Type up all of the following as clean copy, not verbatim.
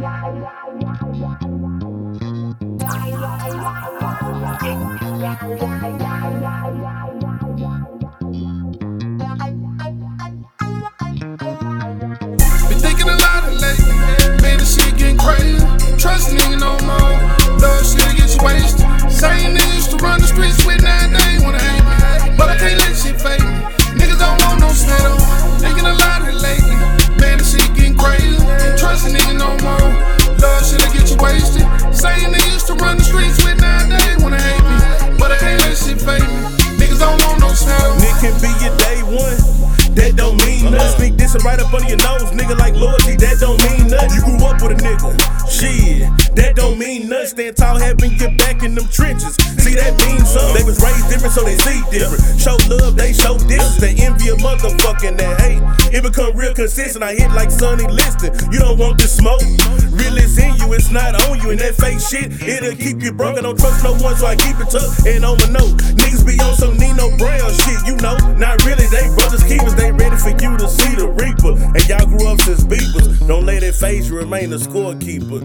Been thinking a lot of lately, man, this shit getting crazy. Trust nigga no more, love shit get you wasted. Same niggas used to run the streets with, now they ain't wanna hate me. But I can't let shit fade me, niggas don't want no snail. Thinking a lot of it lately, man, this shit getting crazy. Trust nigga no more, love shit get you wasted. Same niggas used to run the streets with, now they ain't wanna hate me. But I can't let shit fade me, niggas don't want no snail. Nick can be your day one, that don't mean nothing. Sneak dissing right up under your nose, nigga, like loyalty, that don't mean nothing. You grew up with a nigga, shit, that don't mean nothing. Stand tall, having your back in them trenches, see that means something. They was raised different, so they see different. Show love, they show distance. They envy a motherfucking that hate. It become real consistent, I hit like Sonny Liston. You don't want this smoke, real is in you, it's not on you. And that fake shit, it'll keep you broke. I don't trust no one, so I keep it tough and on my note. Niggas be on some Nino Brown shit, you know. Not really, they brothers keepers, they ready for you to see the reaper. And y'all grew up since beepers. Don't let it phase you, remain a scorekeeper.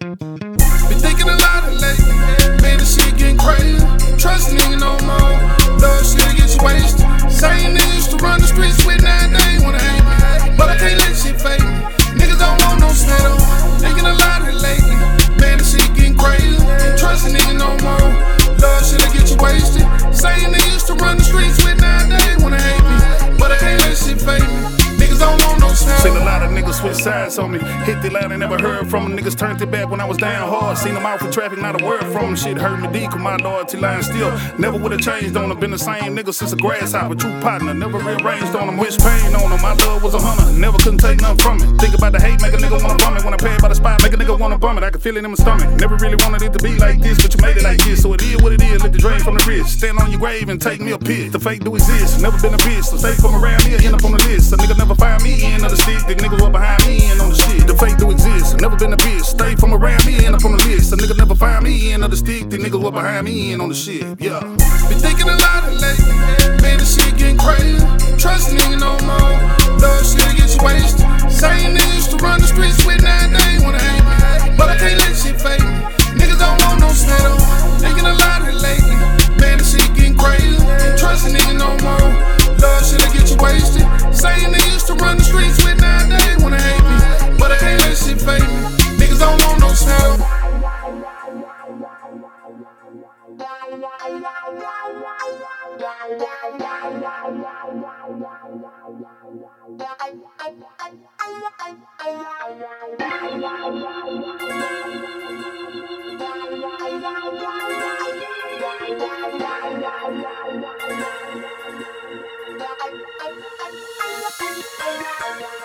Been thinking a lot of lately, man, this shit getting crazy. Trust nigga no more, love shit get you wasted. Same niggas used to run the streets with, now they ain't wanna hate me. But I can't let shit fade me, niggas don't want no snail. Thinking a lot of it lately, man, this shit getting crazy. Trust nigga no more, love shit get you wasted. Same niggas used to run the streets with, now they ain't wanna hate me. But I can't let shit fade me, niggas don't want no snail. Seen a lot of niggas switch sides on me. Hit the line and never heard from them. Niggas turned it back when I was down hard. Seen them out for traffic, not a word from them. Shit hurt me deep, cause my loyalty line still never would've changed on them. Been the same nigga since a grasshopper, true partner. Never rearranged on them, wish pain on them. My love was 100, never couldn't take nothing from it. Think about the hate, make a nigga wanna bum it. When I pay by the spot, make a nigga wanna bum it. I can feel it in my stomach. Never really wanted it to be like this, but you made it like this. So it is what it is, let the drain from the wrist. Stand on your grave and take me a piss. The fake do exist, never been a bitch. So stay from around here, end up on the list. A nigga never find me in on the stick. The niggas were behind me in on the shit. The fake do exist, never been a bitch. Stay from around me, end up on the list. A nigga never find me in on the stick. The niggas were behind me in on the shit. Yeah. Been thinking a lot of lately, man, this shit getting crazy. Trust nigga no more, love shit get you wasted. Same niggas used to run the streets with, now they ain't wanna hate me. But I can't let shit fade me, niggas don't want no snail. Thinking a lot of it lately, man, this shit getting crazy. Trust nigga no more, love shit get you wasted. Same niggas used to run the streets with, now they ain't wanna hate me. But I can't let shit fade me, niggas don't want no snail. Yeah.